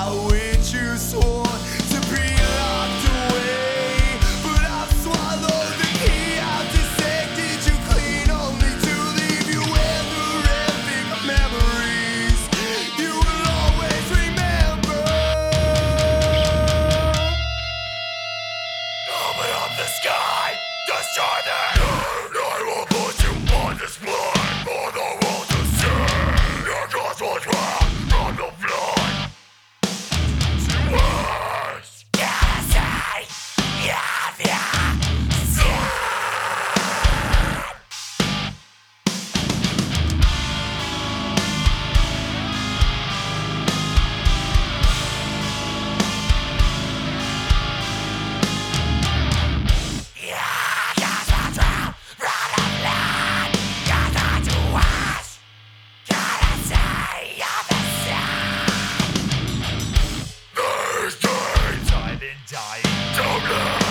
by which you swore to be locked away. But I've swallowed the key, I've dissected you clean, only to leave you with horrific memories you will always remember. Open up the sky, destroy them, and I will put you on display for the world to see. Your cause was wrong from the flood to us. Gotta say, I've been dying. Don't know.